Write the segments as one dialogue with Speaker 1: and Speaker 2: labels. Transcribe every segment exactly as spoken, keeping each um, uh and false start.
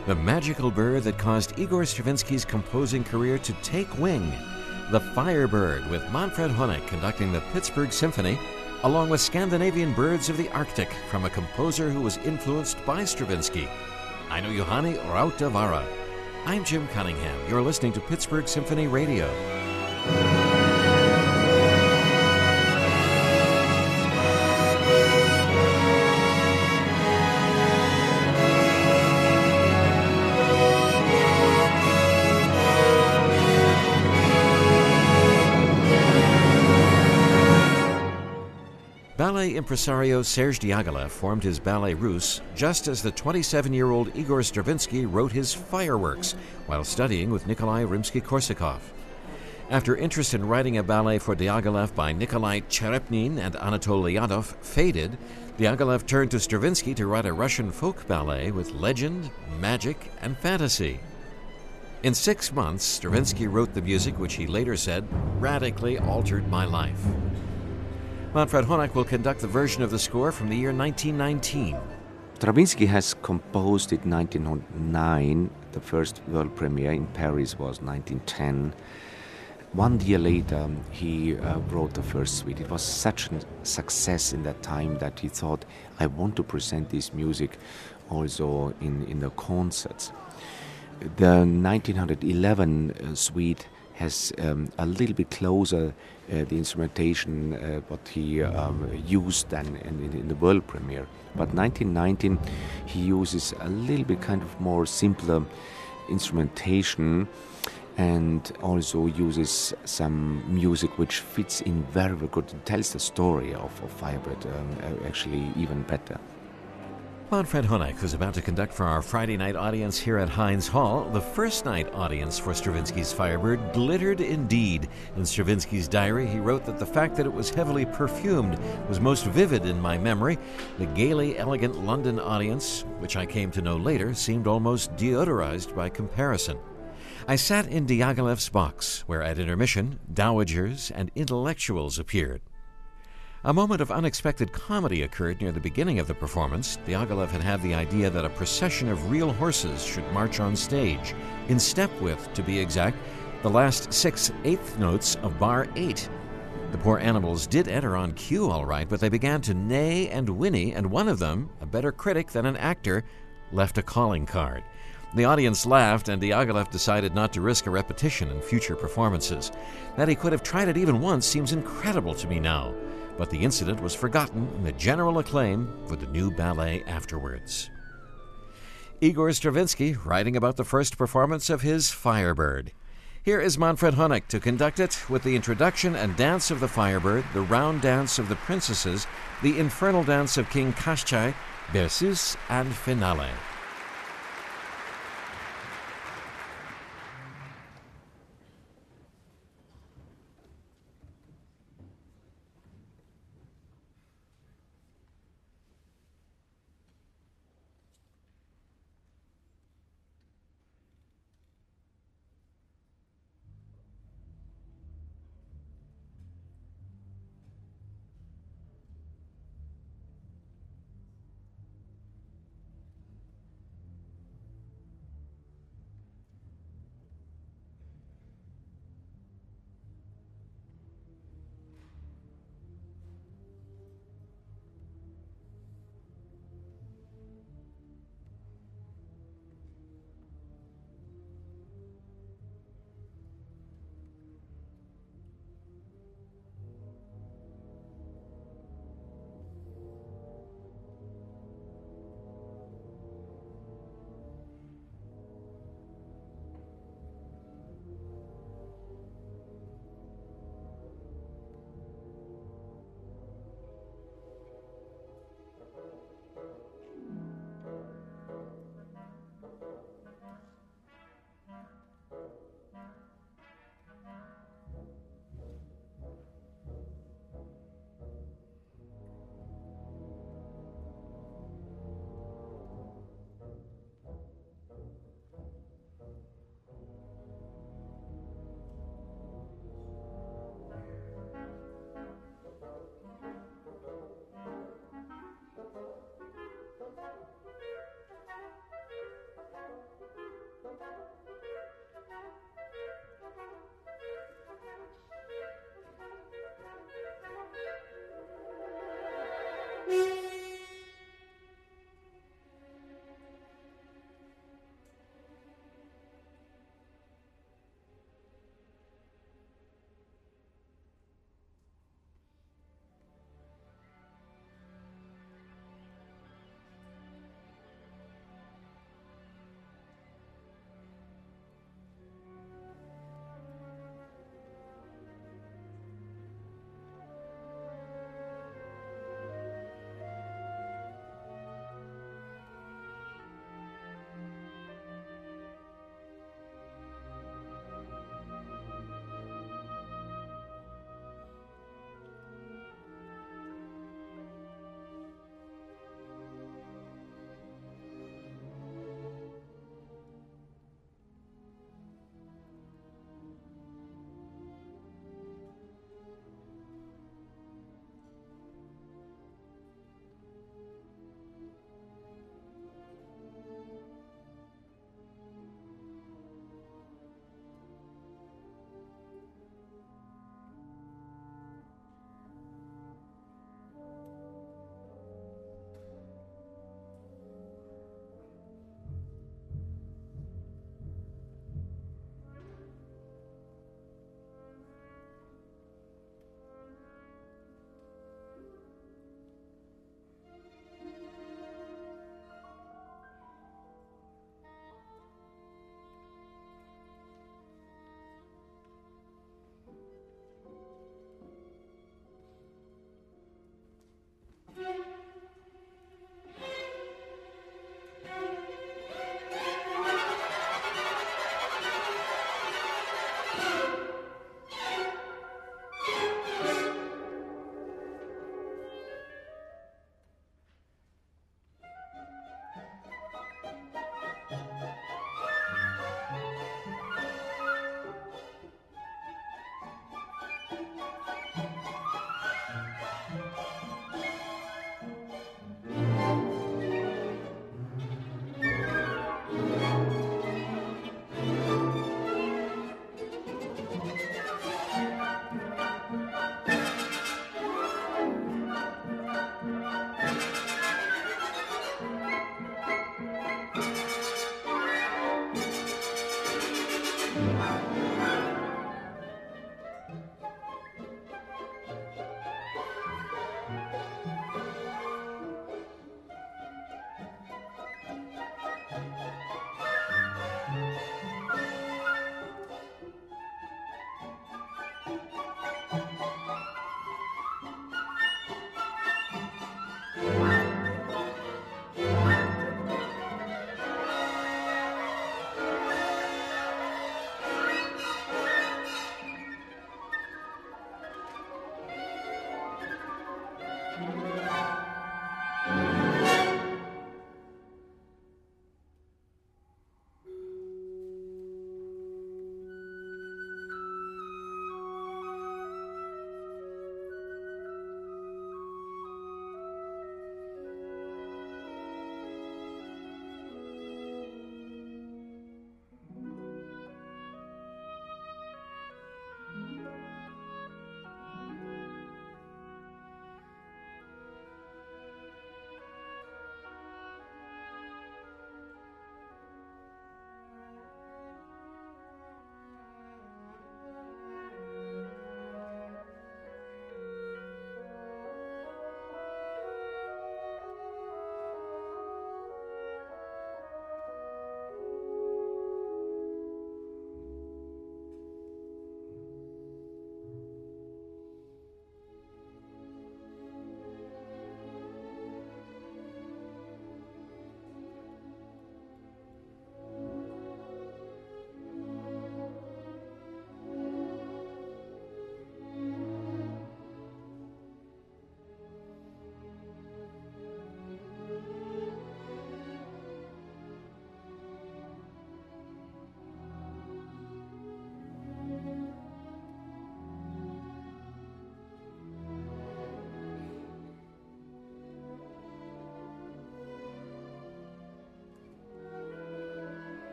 Speaker 1: The magical bird that caused Igor Stravinsky's composing career to take wing. The Firebird, with Manfred Honeck conducting the Pittsburgh Symphony, along with Scandinavian Birds of the Arctic from a composer who was influenced by Stravinsky, Aino Juhani Rautavaara. I'm Jim Cunningham. You're listening to Pittsburgh Symphony Radio. Ballet impresario Serge Diaghilev formed his Ballet Russe just as the twenty-seven-year-old Igor Stravinsky wrote his Fireworks while studying with Nikolai Rimsky-Korsakov. After interest in writing a ballet for Diaghilev by Nikolai Cherepnin and Anatol Lyadov faded, Diaghilev turned to Stravinsky to write a Russian folk ballet with legend, magic, and fantasy. In six months, Stravinsky wrote the music which he later said radically altered my life. Manfred Honeck will conduct the version of the score from the year nineteen nineteen.
Speaker 2: Stravinsky has composed it in nineteen oh nine. The first world premiere in Paris was nineteen ten. One year later, he uh, wrote the first suite. It was such a success in that time that he thought, I want to present this music also in, in the concerts. The nineteen eleven uh, suite has um, a little bit closer uh, the instrumentation uh, what he um, used then in, in, in the world premiere. But nineteen nineteen he uses a little bit kind of more simpler instrumentation and also uses some music which fits in very, very good. It tells the story of, of Firebird um, actually even better.
Speaker 1: Manfred Honeck, who's about to conduct for our Friday night audience here at Heinz Hall. The first night audience for Stravinsky's Firebird glittered indeed. In Stravinsky's diary, he wrote that the fact that it was heavily perfumed was most vivid in my memory. The gaily elegant London audience, which I came to know later, seemed almost deodorized by comparison. I sat in Diaghilev's box, where at intermission, dowagers and intellectuals appeared. A moment of unexpected comedy occurred near the beginning of the performance. Diaghilev had had the idea that a procession of real horses should march on stage, in step with, to be exact, the last six eighth notes of bar eight. The poor animals did enter on cue all right, but they began to neigh and whinny, and one of them, a better critic than an actor, left a calling card. The audience laughed, and Diaghilev decided not to risk a repetition in future performances. That he could have tried it even once seems incredible to me now. But the incident was forgotten in the general acclaim for the new ballet afterwards. Igor Stravinsky writing about the first performance of his Firebird. Here is Manfred Honeck to conduct it with the introduction and dance of the Firebird, the round dance of the princesses, the infernal dance of King Koschei, Berceuse, and Finale.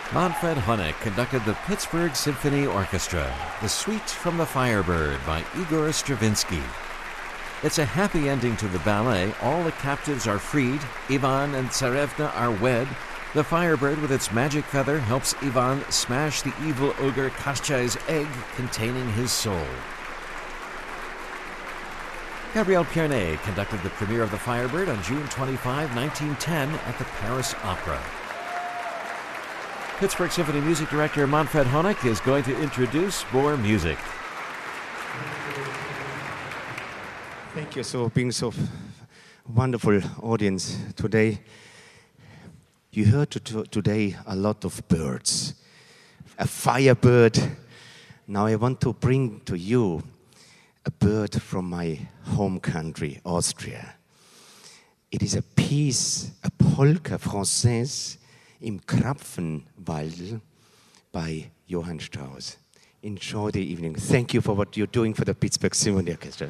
Speaker 1: Manfred Honeck conducted the Pittsburgh Symphony Orchestra, The Suite from the Firebird by Igor Stravinsky. It's a happy ending to the ballet. All the captives are freed. Ivan and Tsarevna are wed. The Firebird, with its magic feather, helps Ivan smash the evil ogre Koschei's egg containing his soul. Gabriel Pierné conducted the premiere of The Firebird on June twenty-fifth, nineteen ten at the Paris Opera. Pittsburgh Symphony Music Director Manfred Honeck is going to introduce more music.
Speaker 2: Thank you for being so wonderful audience today. You heard to today a lot of birds. A firebird. Now I want to bring to you a bird from my home country, Austria. It is a piece, a polka française, Im Krapfenwald by Johann Strauss. Enjoy the evening. Thank you for what you're doing for the Pittsburgh Symphony Orchestra.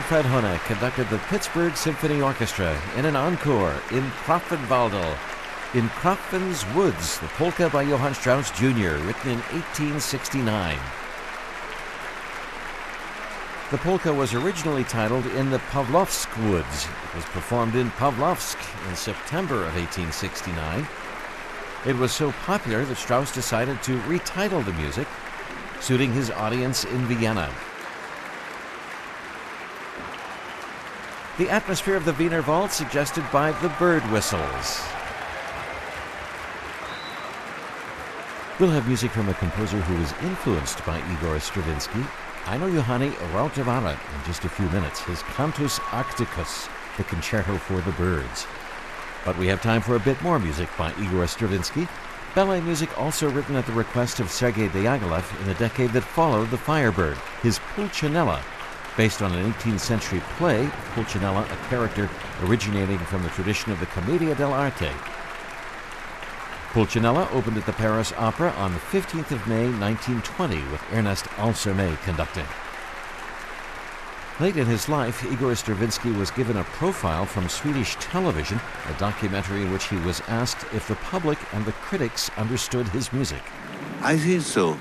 Speaker 1: Manfred Honeck conducted the Pittsburgh Symphony Orchestra in an encore in Prophenwaldl. In Krapfen's Woods, the polka by Johann Strauss Junior, written in eighteen sixty-nine. The polka was originally titled In the Pavlovsk Woods. It was performed in Pavlovsk in September of eighteen sixty-nine. It was so popular that Strauss decided to retitle the music, suiting his audience in Vienna. The atmosphere of the Wiener Waltz suggested by the bird whistles. We'll have music from a composer who was influenced by Igor Stravinsky, Aino Johanni Rautavaara, in just a few minutes, his Cantus Arcticus, the concerto for the birds. But we have time for a bit more music by Igor Stravinsky, ballet music also written at the request of Sergei Diaghilev in the decade that followed The Firebird, his Pulcinella, based on an eighteenth century play, Pulcinella, a character originating from the tradition of the Commedia dell'arte. Pulcinella opened at the Paris Opera on the fifteenth of May, nineteen twenty, with Ernest Ansermet conducting. Late in his life, Igor Stravinsky was given a profile from Swedish television, a documentary in which he was asked if the public and the critics understood his music.
Speaker 3: I feel so.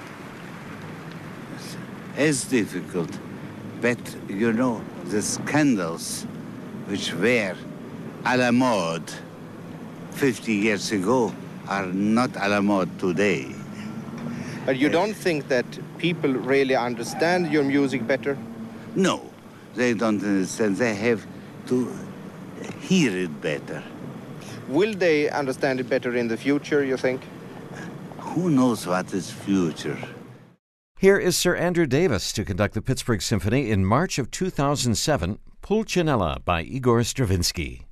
Speaker 3: It's difficult, but you know, the scandals which were à la mode fifty years ago are not à la mode today.
Speaker 4: But you don't think that people really understand your music better?
Speaker 3: No, they don't understand. They have to hear it better.
Speaker 4: Will they understand it better in the future, you think?
Speaker 3: Who knows what is future?
Speaker 1: Here is Sir Andrew Davis to conduct the Pittsburgh Symphony in March of two thousand seven, Pulcinella by Igor Stravinsky.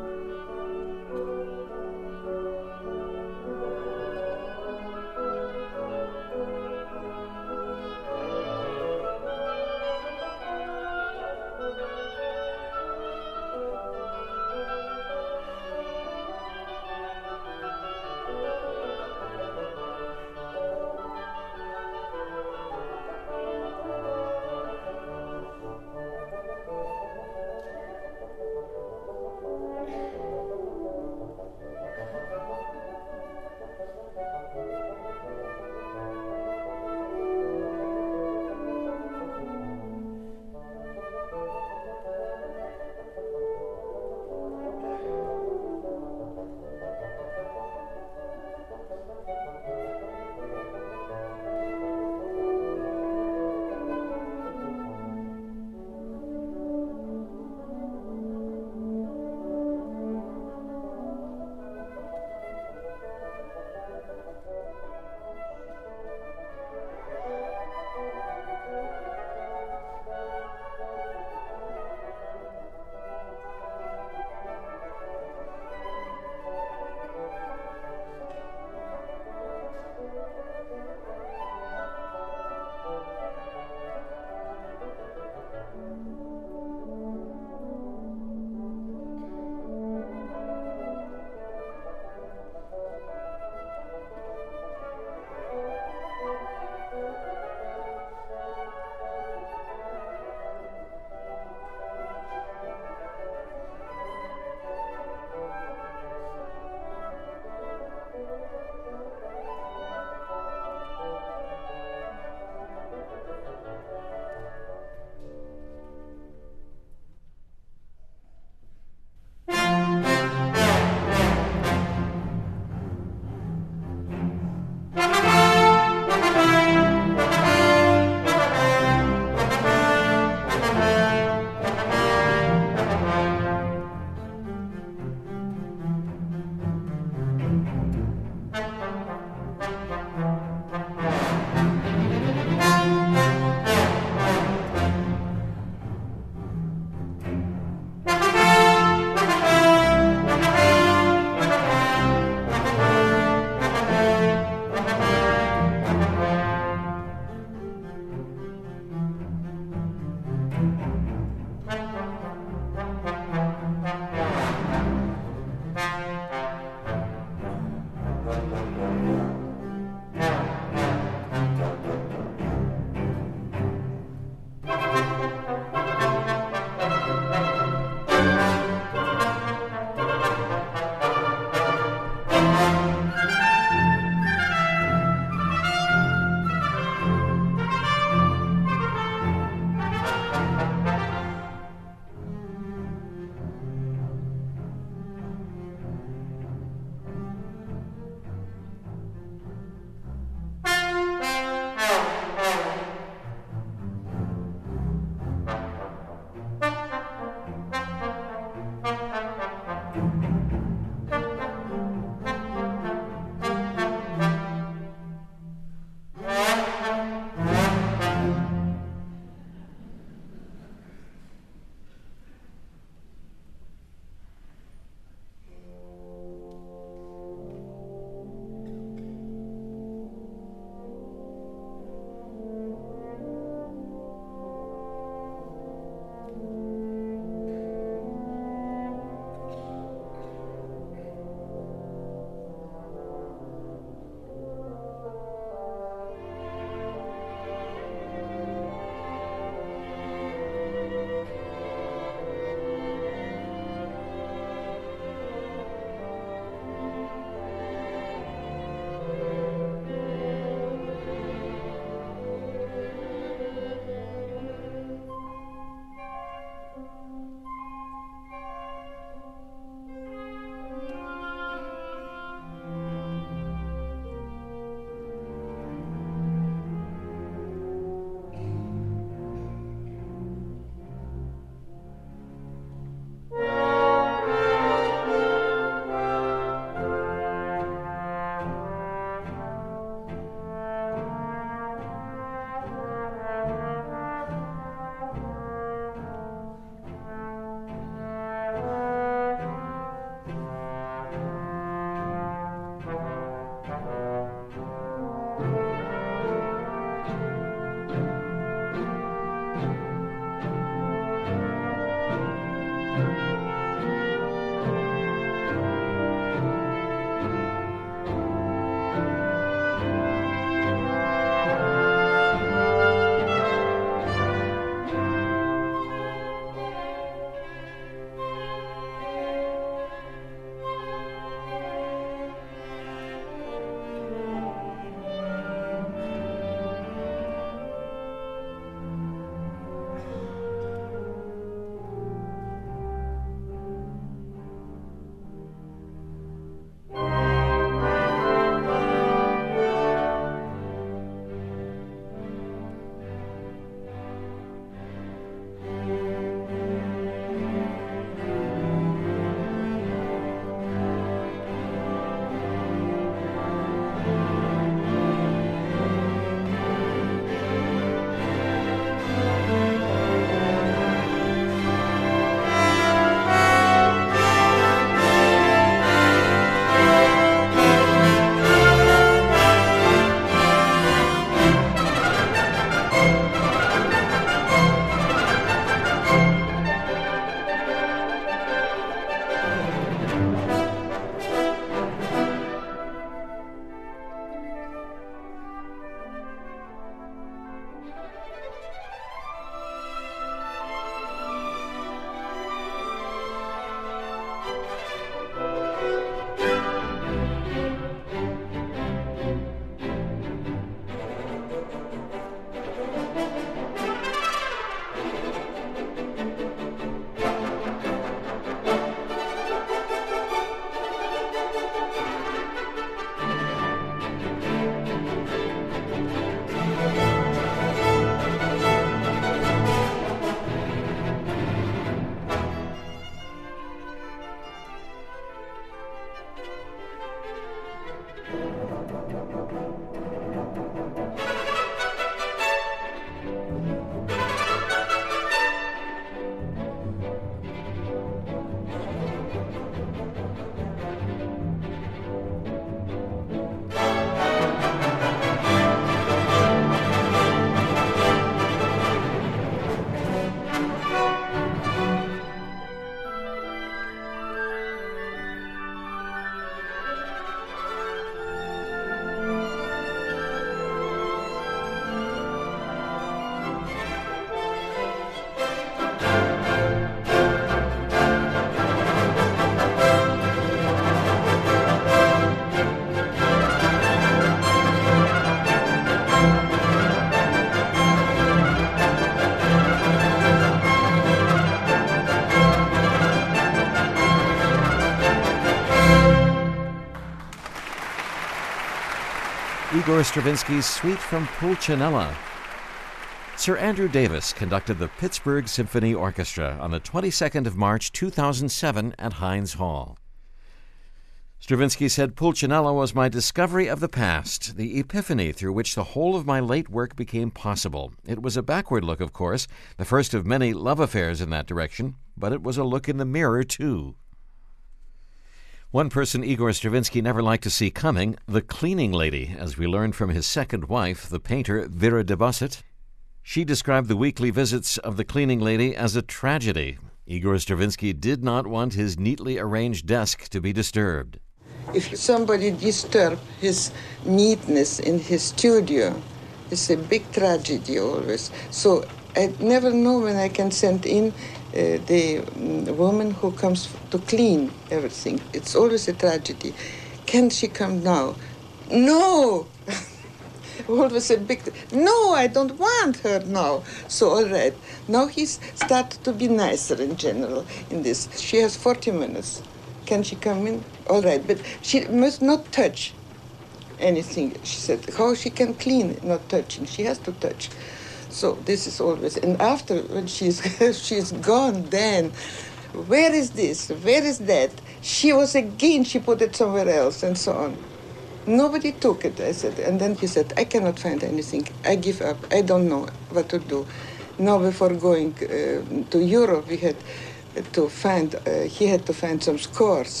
Speaker 1: Igor Stravinsky's Suite from Pulcinella. Sir Andrew Davis conducted the Pittsburgh Symphony Orchestra on the twenty-second of March two thousand seven at Heinz Hall. Stravinsky said, "Pulcinella was my discovery of the past, the epiphany through which the whole of my late work became possible. It was a backward look, of course, the first of many love affairs in that direction, but it was a look in the mirror, too." One person Igor Stravinsky never liked to see coming, the cleaning lady, as we learned from his second wife, the painter Vera de Bosset. She described the weekly visits of the cleaning lady as a tragedy. Igor Stravinsky did not want his neatly arranged desk to be disturbed.
Speaker 5: If somebody disturbs his neatness in his studio, it's a big tragedy always. So I never know when I can send in uh, the um, woman who comes to clean everything. It's always a tragedy. Can she come now? No! Always a big, no, I don't want her now. So all right. Now he's started to be nicer in general in this. She has forty minutes. Can she come in? All right, but she must not touch anything. She said, how she can clean, not touching. She has to touch. So this is always, and after when she's she's gone, then where is this? Where is that? She was again, she put it somewhere else, and so on. Nobody took it, I said. And then he said, I cannot find anything. I give up. I don't know what to do. Now before going uh, to Europe, we had to find, uh, he had to find some scores.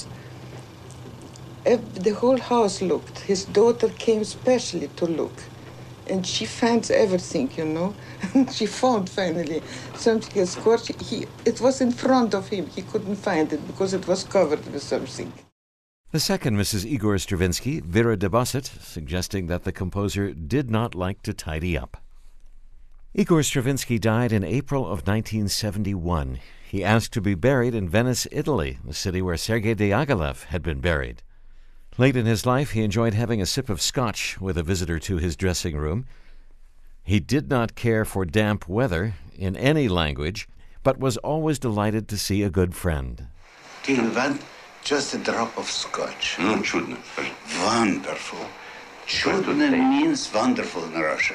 Speaker 5: The whole house looked. His daughter came specially to look. And she finds everything, you know. She found finally something, a score. He, it was in front of him. He couldn't find it because it was covered with something.
Speaker 1: The second Missus Igor Stravinsky, Vera de Bosset, suggesting that the composer did not like to tidy up. Igor Stravinsky died in April of nineteen seventy-one. He asked to be buried in Venice, Italy, the city where Sergei Diaghilev had been buried. Late in his life, he enjoyed having a sip of scotch with a visitor to his dressing room. He did not care for damp weather in any language, but was always delighted to see a good friend.
Speaker 3: Do you want just a drop of scotch?
Speaker 6: Mm, chudno.
Speaker 3: Wonderful. Chudno means wonderful in Russia.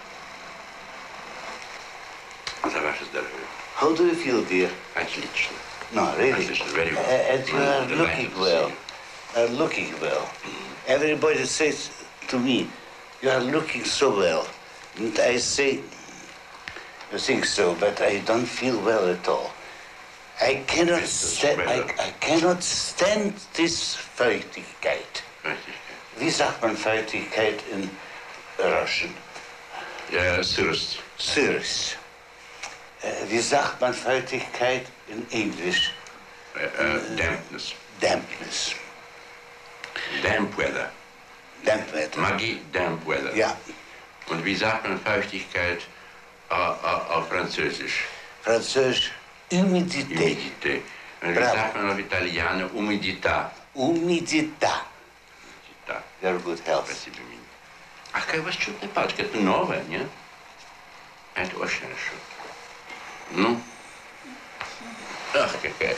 Speaker 3: How do you feel, dear?
Speaker 6: Отлично.
Speaker 3: No, really.
Speaker 6: Отлично, very well.
Speaker 3: Uh, and you are
Speaker 6: Mm,
Speaker 3: looking
Speaker 6: delighted to
Speaker 3: well.
Speaker 6: see
Speaker 3: Are looking well. Everybody says to me, you are looking so well. And I say, I think so, but I don't feel well at all. I cannot
Speaker 6: It's
Speaker 3: stand. I,
Speaker 6: weather.
Speaker 3: I cannot stand this Feuchtigkeit. Wie sagt man Feuchtigkeit in Russian?
Speaker 6: Ja, syrst.
Speaker 3: Syrus. Uh, wie sagt man Feuchtigkeit in English?
Speaker 6: Uh, uh, dampness.
Speaker 3: Dampness.
Speaker 6: Damp weather.
Speaker 3: Damp weather.
Speaker 6: Magie, damp weather.
Speaker 3: Ja.
Speaker 6: Und wie sagt man Feuchtigkeit uh, uh, auf Französisch?
Speaker 3: Französisch. Humidité.
Speaker 6: Humidité. Und wie
Speaker 3: Bravo.
Speaker 6: sagt man auf Italiano umidità?
Speaker 3: Umidità.
Speaker 6: Да.
Speaker 3: Very good health.
Speaker 6: Спасибо, Миня. А какая у вас чудная палочка. Это новая, нет? Это очень хорошо. Ну? Ах, какая.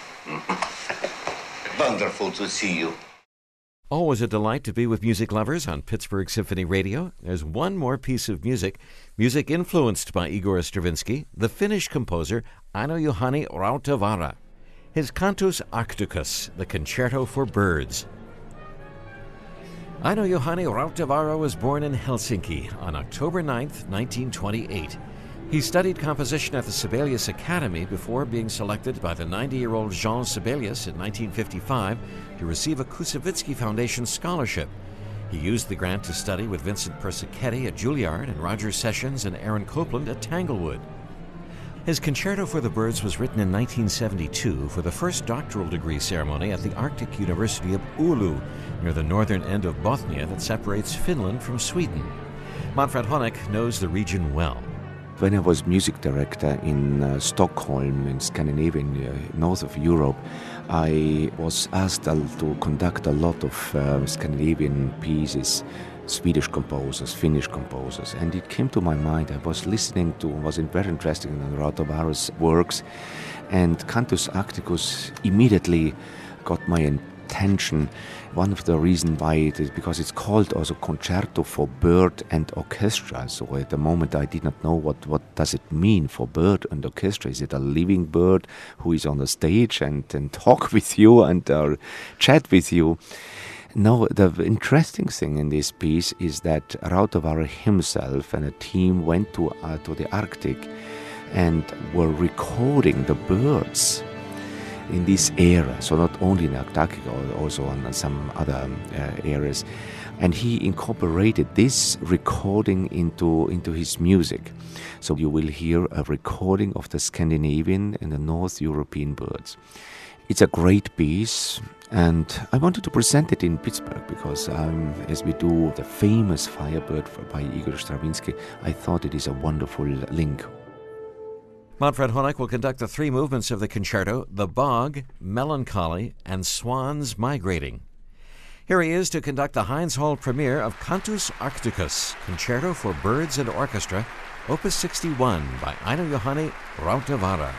Speaker 3: Wonderful to see you.
Speaker 1: Always a delight to be with music lovers on Pittsburgh Symphony Radio. There's one more piece of music, music influenced by Igor Stravinsky, the Finnish composer Aino-Juhani Rautavaara. His Cantus Arcticus, the Concerto for Birds. Aino-Juhani Rautavaara was born in Helsinki on October ninth, nineteen twenty-eight. He studied composition at the Sibelius Academy before being selected by the ninety-year-old Jean Sibelius in nineteen fifty-five to receive a Koussevitzky Foundation scholarship. He used the grant to study with Vincent Persichetti at Juilliard and Roger Sessions and Aaron Copland at Tanglewood. His Concerto for the Birds was written in nineteen seventy-two for the first doctoral degree ceremony at the Arctic University of Oulu, near the northern end of Bothnia that separates Finland from Sweden. Manfred Honeck knows the region well.
Speaker 2: When I was music director in uh, Stockholm, in Scandinavian, uh, north of Europe, I was asked uh, to conduct a lot of uh, Scandinavian pieces, Swedish composers, Finnish composers, and it came to my mind. I was listening to, was very interested in Rautavaara's works, and Cantus Arcticus immediately got my attention. One of the reasons why it is because it's called also Concerto for Bird and Orchestra. So at the moment I did not know what, what does it mean for bird and orchestra. Is it a living bird who is on the stage and, and talk with you and uh, chat with you? No, the interesting thing in this piece is that Rautavaara himself and a team went to, uh, to the Arctic and were recording the birds in this area, so not only in Antarctica, also on some other uh, areas. And he incorporated this recording into, into his music. So you will hear a recording of the Scandinavian and the North European birds. It's a great piece, and I wanted to present it in Pittsburgh because um, as we do the famous Firebird by Igor Stravinsky, I thought it is a wonderful link.
Speaker 1: Manfred Honeck will conduct the three movements of the concerto, The Bog, Melancholy, and Swans Migrating. Here he is to conduct the Heinz Hall premiere of Cantus Arcticus, Concerto for Birds and Orchestra, Opus sixty-one by Aino Johanni Rautavaara.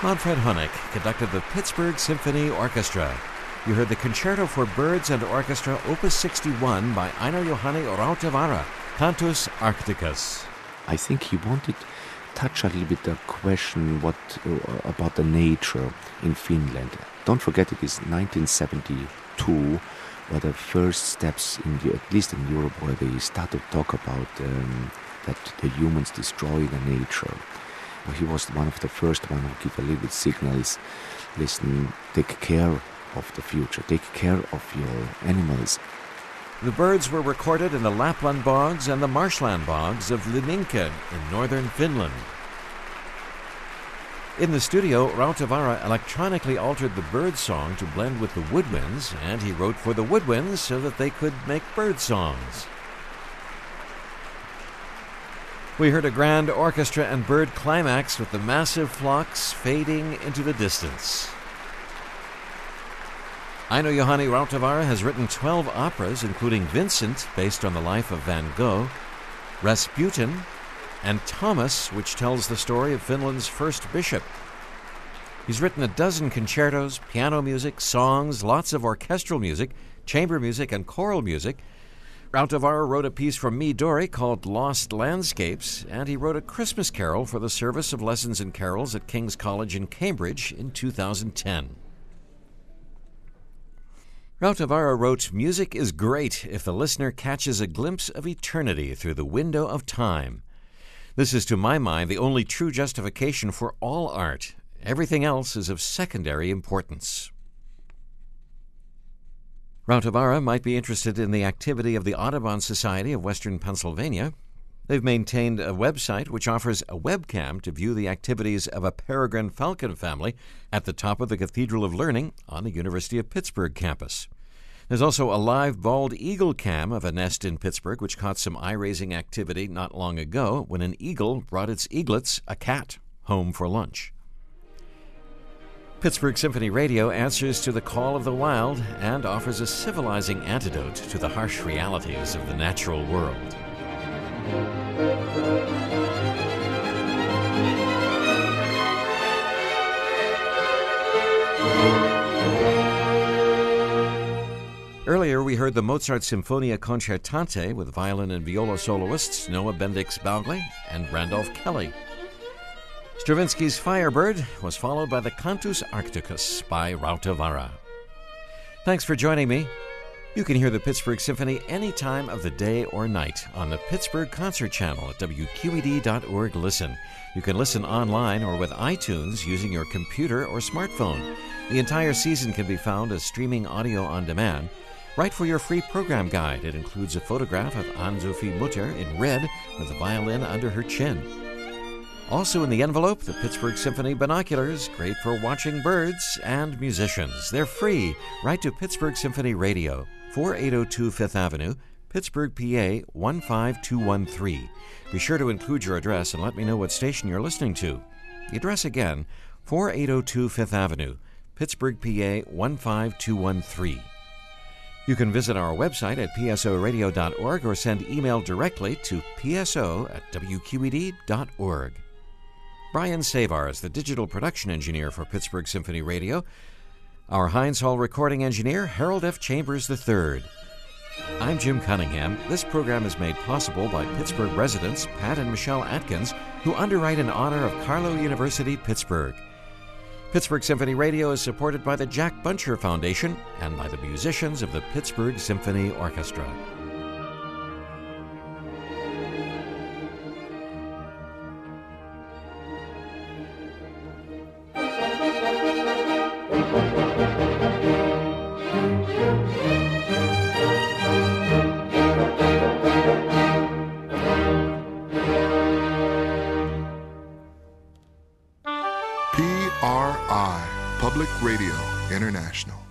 Speaker 1: Manfred Honeck conducted the Pittsburgh Symphony Orchestra. You heard the Concerto for Birds and Orchestra, Opus sixty-one by Aino Johanni Rautavaara, Cantus Arcticus.
Speaker 2: I think he wanted to touch a little bit the question what uh, about the nature in Finland. Don't forget it is nineteen seventy-two were the first steps, in the, at least in Europe, where they started to talk about um, that the humans destroy the nature. Well, he was one of the first one who gave a little bit signals, listen, take care of the future, take care of your animals.
Speaker 1: The birds were recorded in the Lapland bogs and the marshland bogs of Liminka in northern Finland. In the studio, Rautavaara electronically altered the bird song to blend with the woodwinds, and he wrote for the woodwinds so that they could make bird songs. We heard a grand orchestra and bird climax with the massive flocks fading into the distance. Aino Johanni Rautavaara has written twelve operas, including Vincent, based on the life of Van Gogh, Rasputin, and Thomas, which tells the story of Finland's first bishop. He's written a dozen concertos, piano music, songs, lots of orchestral music, chamber music, and choral music. Rautavaara wrote a piece from Midori called Lost Landscapes, and he wrote a Christmas carol for the Service of Lessons and Carols at King's College in Cambridge in two thousand ten. Rautavaara wrote, "Music is great if the listener catches a glimpse of eternity through the window of time. This is, to my mind, the only true justification for all art. Everything else is of secondary importance." Rautavaara might be interested in the activity of the Audubon Society of Western Pennsylvania. They've maintained a website which offers a webcam to view the activities of a peregrine falcon family at the top of the Cathedral of Learning on the University of Pittsburgh campus. There's also a live bald eagle cam of a nest in Pittsburgh which caught some eye-raising activity not long ago when an eagle brought its eaglets, a cat, home for lunch. Pittsburgh Symphony Radio answers to the call of the wild and offers a civilizing antidote to the harsh realities of the natural world. Earlier, we heard the Mozart Symphonia Concertante with violin and viola soloists Noah Bendix-Bowley and Randolph Kelly. Stravinsky's Firebird was followed by the Cantus Arcticus by Rautavaara. Thanks for joining me. You can hear the Pittsburgh Symphony any time of the day or night on the Pittsburgh Concert Channel at W Q E D dot org. Listen. You can listen online or with iTunes using your computer or smartphone. The entire season can be found as streaming audio on demand. Write for your free program guide. It includes a photograph of Anne-Sophie Mutter in red with a violin under her chin. Also in the envelope, the Pittsburgh Symphony binoculars, great for watching birds and musicians. They're free. Write to Pittsburgh Symphony Radio, forty-eight oh two Fifth Avenue, Pittsburgh, P A one five two one three. Be sure to include your address and let me know what station you're listening to. The address again, forty-eight oh two Fifth Avenue, Pittsburgh, P A one five two one three. You can visit our website at P S O radio dot org or send email directly to P S O at W Q E D dot org. Brian Savar is the digital production engineer for Pittsburgh Symphony Radio. Our Heinz Hall recording engineer, Harold F. Chambers the third. I'm Jim Cunningham. This program is made possible by Pittsburgh residents Pat and Michelle Atkins, who underwrite in honor of Carlow University, Pittsburgh. Pittsburgh Symphony Radio is supported by the Jack Buncher Foundation and by the musicians of the Pittsburgh Symphony Orchestra.
Speaker 7: P R I, Public Radio International.